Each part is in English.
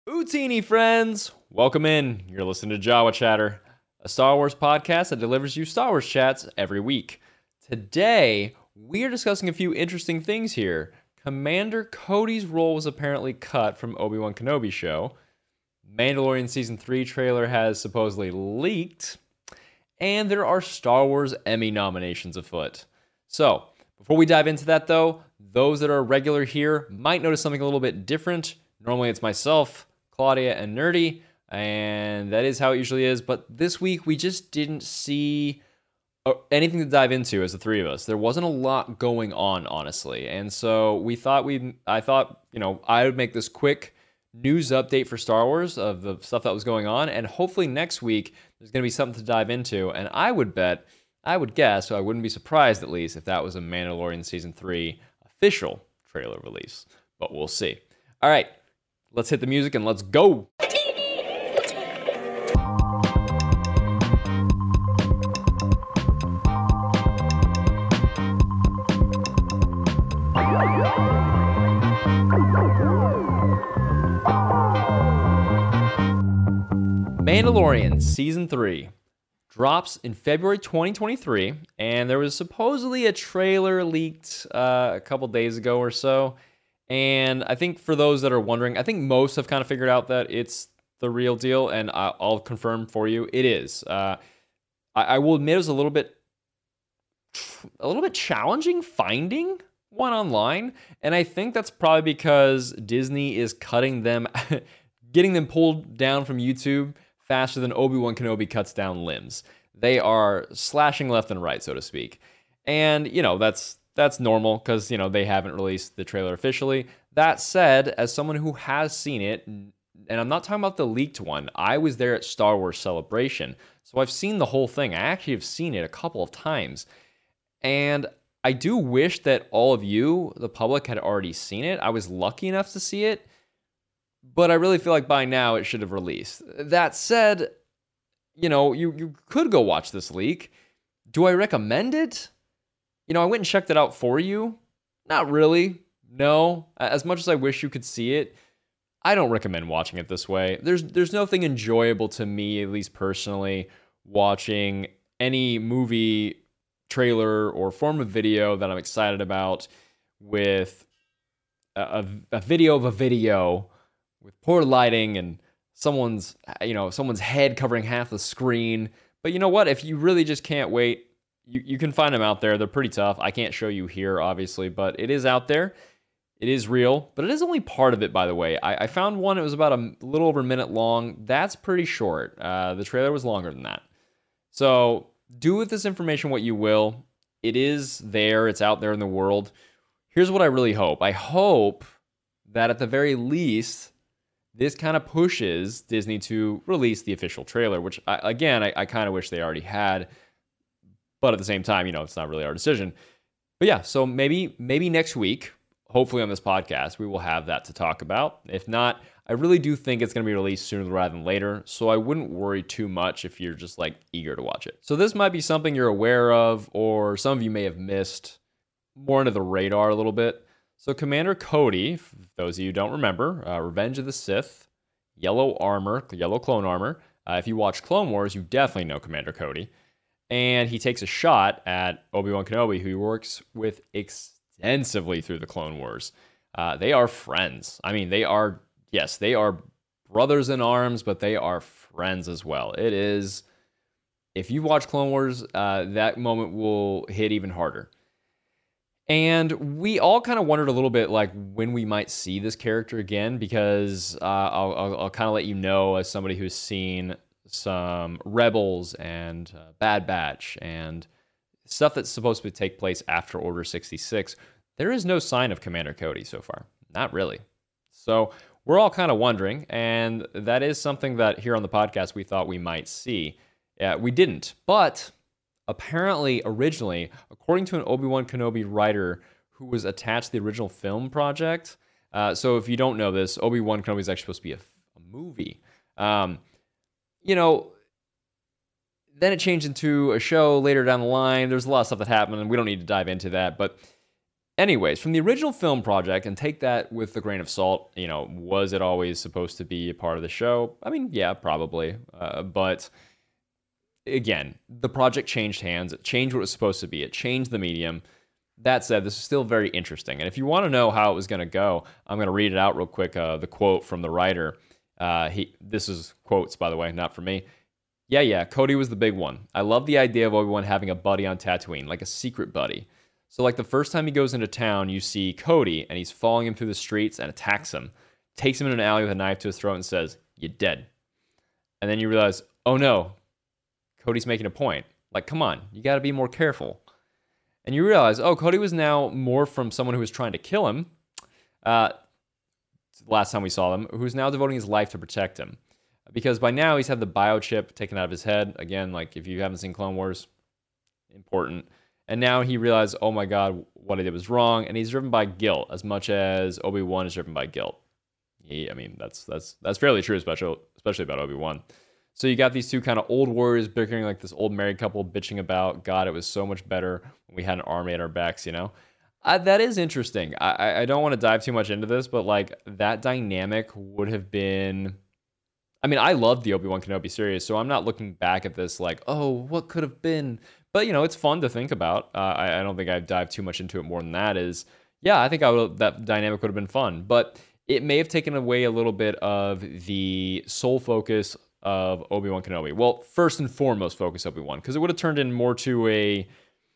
Utini friends, welcome in. You're listening to Jawa Chatter, a Star Wars podcast that delivers you Star Wars chats every week. Today, we are discussing a few interesting things here. Commander Cody's role was apparently cut from Obi-Wan Kenobi show. Mandalorian Season 3 trailer has supposedly leaked. And there are Star Wars Emmy nominations afoot. So, before we dive into that though, those that are regular here might notice something a little bit different. Normally it's myself, Claudia, and Nerdy, and that is how it usually is. But this week, we just didn't see anything to dive into as the three of us. There wasn't a lot going on, honestly. And so I thought, I would make this quick news update for Star Wars of the stuff that was going on. And hopefully next week, there's going to be something to dive into. And I would guess, so I wouldn't be surprised at least, if that was a Mandalorian Season 3 official trailer release. But we'll see. All right. Let's hit the music and let's go. Mandalorian Season 3 drops in February 2023, and there was supposedly a trailer leaked a couple days ago or so. And I think for those that are wondering, I think most have kind of figured out that it's the real deal, and I'll confirm for you, it is. I will admit it was a little bit challenging finding one online, and I think that's probably because Disney is cutting them, getting them pulled down from YouTube faster than Obi-Wan Kenobi cuts down limbs. They are slashing left and right, so to speak. And, that's normal because, they haven't released the trailer officially. That said, as someone who has seen it, and I'm not talking about the leaked one, I was there at Star Wars Celebration. So I've seen the whole thing. I actually have seen it a couple of times. And I do wish that all of you, the public, had already seen it. I was lucky enough to see it. But I really feel like by now it should have released. That said, you could go watch this leak. Do I recommend it? I went and checked it out for you. Not really. No. As much as I wish you could see it, I don't recommend watching it this way. There's nothing enjoyable to me, at least personally, watching any movie trailer or form of video that I'm excited about with a video of a video with poor lighting and someone's head covering half the screen. But you know what? If you really just can't wait, you can find them out there. They're pretty tough. I can't show you here, obviously, but it is out there. It is real, but it is only part of it, by the way. I found one. It was about a little over a minute long. That's pretty short. The trailer was longer than that. So do with this information what you will. It is there. It's out there in the world. Here's what I really hope. I hope that at the very least, this kind of pushes Disney to release the official trailer, which, I kind of wish they already had. But at the same time, it's not really our decision. But yeah, so maybe next week, hopefully on this podcast, we will have that to talk about. If not, I really do think it's going to be released sooner rather than later. So I wouldn't worry too much if you're just eager to watch it. So this might be something you're aware of, or some of you may have missed, more under the radar a little bit. So Commander Cody, for those of you who don't remember, Revenge of the Sith, yellow clone armor. If you watch Clone Wars, you definitely know Commander Cody. And he takes a shot at Obi-Wan Kenobi, who he works with extensively through the Clone Wars. They are friends. I mean, they are brothers in arms, but they are friends as well. It is, if you watch Clone Wars, that moment will hit even harder. And we all kind of wondered a little bit when we might see this character again, because I'll kind of let you know, as somebody who's seen some Rebels and Bad Batch and stuff that's supposed to take place after Order 66, there is no sign of Commander Cody so far. Not really. So we're all kind of wondering, and that is something that here on the podcast we thought we might see. We didn't, but apparently originally, according to an Obi-Wan Kenobi writer who was attached to the original film project, so if you don't know this, Obi-Wan Kenobi is actually supposed to be a movie. Then it changed into a show later down the line. There's a lot of stuff that happened, and we don't need to dive into that. But Anyways, from the original film project, and take that with a grain of salt, was it always supposed to be a part of the show? I mean, yeah, probably. But again, the project changed hands. It changed what it was supposed to be. It changed the medium. That said, this is still very interesting. And if you want to know how it was going to go, I'm going to read it out real quick. The quote from the writer. This is quotes, by the way, not from me. Yeah, Cody was the big one. I love the idea of Obi-Wan having a buddy on Tatooine, like a secret buddy. So like the first time he goes into town, you see Cody, and he's following him through the streets and attacks him, takes him in an alley with a knife to his throat and says, "You're dead." And then you realize, oh no, Cody's making a point. Like, come on, you got to be more careful. And you realize, oh, Cody was now more from someone who was trying to kill him, last time we saw them, who's now devoting his life to protect him. Because by now he's had the biochip taken out of his head. Again, like if you haven't seen Clone Wars, important. And now he realized, oh my God, what I did was wrong. And he's driven by guilt as much as Obi-Wan is driven by guilt. I mean, that's fairly true, especially about Obi-Wan. So you got these two kind of old warriors bickering, like this old married couple bitching about, God, it was so much better when we had an army at our backs, That is interesting. I don't want to dive too much into this, but like that dynamic would have been... I mean, I loved the Obi-Wan Kenobi series, so I'm not looking back at this like, oh, what could have been? But, it's fun to think about. I don't think I've dived too much into it more than that I think that dynamic would have been fun. But it may have taken away a little bit of the sole focus of Obi-Wan Kenobi. Well, first and foremost, focus Obi-Wan, because it would have turned in more to a,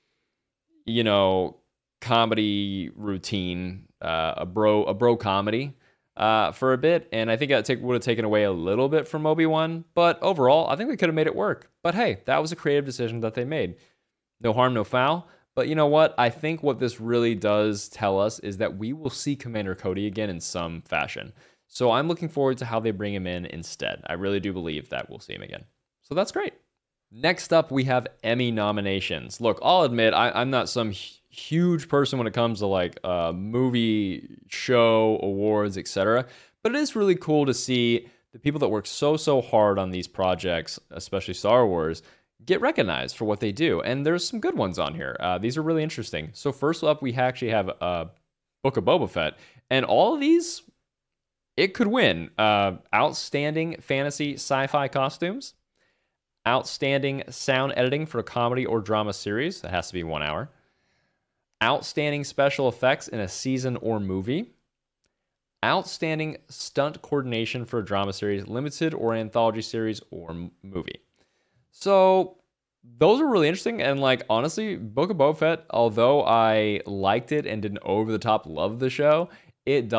comedy routine, a bro comedy. For a bit, and I think that would have taken away a little bit from Obi-Wan, but overall, I think they could have made it work. But hey, that was a creative decision that they made. No harm, no foul. But you know what? I think what this really does tell us is that we will see Commander Cody again in some fashion. So I'm looking forward to how they bring him in instead. I really do believe that we'll see him again. So that's great. Next up, we have Emmy nominations. Look, I'll admit, I'm not some huge person when it comes to like movie, show, awards, etc. But it is really cool to see the people that work so hard on these projects, especially Star Wars, get recognized for what they do. And there's some good ones on here. These are really interesting. So first up, we actually have Book of Boba Fett. And all of these, it could win. Outstanding fantasy sci-fi costumes. Outstanding sound editing for a comedy or drama series. That has to be 1 hour. Outstanding special effects in a season or movie. Outstanding stunt coordination for a drama series, limited or anthology series or movie. So those are really interesting. And like, honestly, Book of Boba Fett, although I liked it and didn't over the top love the show, it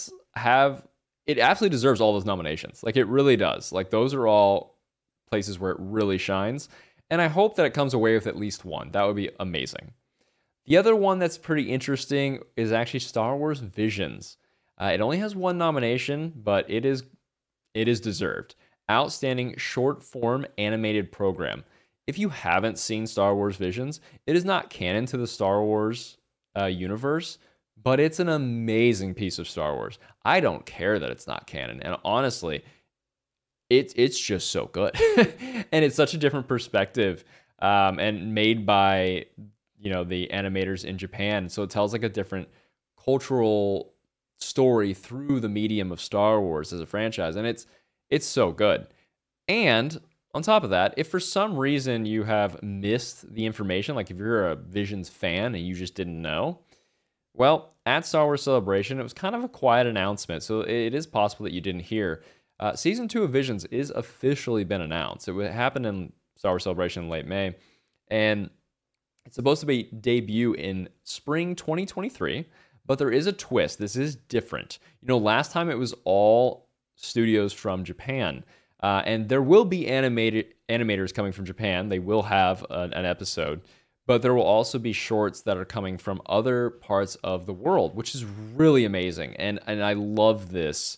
absolutely deserves all those nominations. Like it really does. Like those are all places where it really shines. And I hope that it comes away with at least one. That would be amazing. The other one that's pretty interesting is actually Star Wars Visions. It only has one nomination, but it is deserved. Outstanding short form animated program. If you haven't seen Star Wars Visions, it is not canon to the Star Wars universe, but it's an amazing piece of Star Wars. I don't care that it's not canon, and honestly, it's just so good, and it's such a different perspective, and made by the animators in Japan. So it tells like a different cultural story through the medium of Star Wars as a franchise. And it's so good. And on top of that, if for some reason you have missed the information, like if you're a Visions fan and you just didn't know, well, at Star Wars Celebration, it was kind of a quiet announcement. So it is possible that you didn't hear. Season 2 of Visions is officially been announced. It happened in Star Wars Celebration in late May. And it's supposed to be debut in spring 2023, but there is a twist. This is different. Last time it was all studios from Japan, and there will be animators coming from Japan. They will have an episode, but there will also be shorts that are coming from other parts of the world, which is really amazing. And I love this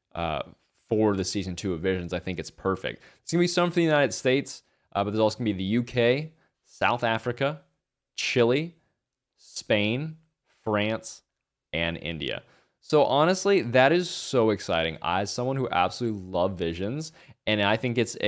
for the season 2 of Visions. I think it's perfect. It's gonna be some for the United States, but there's also gonna be the UK, South Africa, Chile, Spain, France, and India. So honestly, that is so exciting. As someone who absolutely love Visions, and I think it's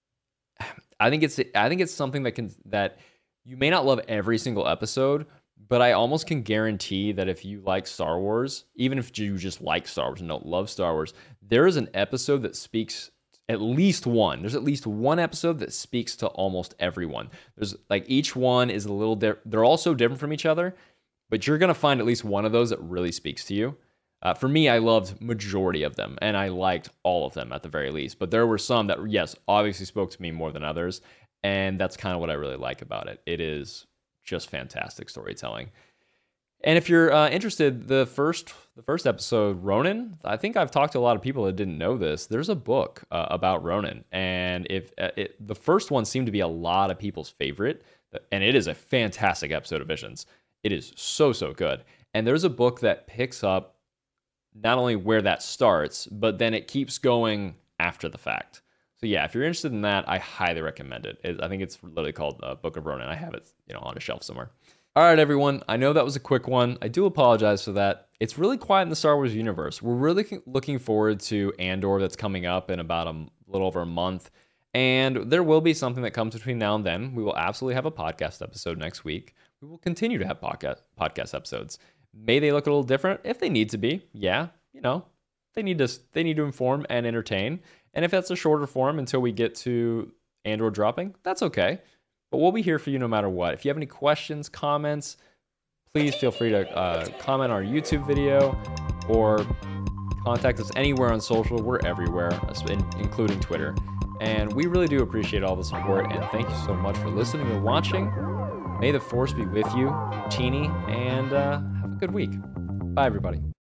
something that you may not love every single episode, but I almost can guarantee that if you like Star Wars, even if you just like Star Wars and don't love Star Wars, there is an episode that speaks there's at least one episode that speaks to almost everyone. There's like each one is a little they're all so different from each other, but you're going to find at least one of those that really speaks to you. For me, I loved majority of them, and I liked all of them at the very least. But there were some that, yes, obviously spoke to me more than others, and that's kind of what I really like about it. It is just fantastic storytelling. And if you're interested, the first episode, Ronin, I think I've talked to a lot of people that didn't know this. There's a book about Ronin, and if the first one seemed to be a lot of people's favorite, and it is a fantastic episode of Visions. It is so good. And there's a book that picks up not only where that starts, but then it keeps going after the fact. So yeah, if you're interested in that, I highly recommend it. I think it's literally called Book of Ronin. I have it, on a shelf somewhere. All right, everyone. I know that was a quick one. I do apologize for that. It's really quiet in the Star Wars universe. We're really looking forward to Andor that's coming up in about a little over a month. And there will be something that comes between now and then. We will absolutely have a podcast episode next week. We will continue to have podcast episodes. May they look a little different? If they need to be, yeah. They need to inform and entertain. And if that's a shorter form until we get to Andor dropping, that's okay. But we'll be here for you no matter what. If you have any questions, comments, please feel free to comment on our YouTube video or contact us anywhere on social. We're everywhere, including Twitter. And we really do appreciate all the support. And thank you so much for listening or watching. May the Force be with you, Teeny, and have a good week. Bye, everybody.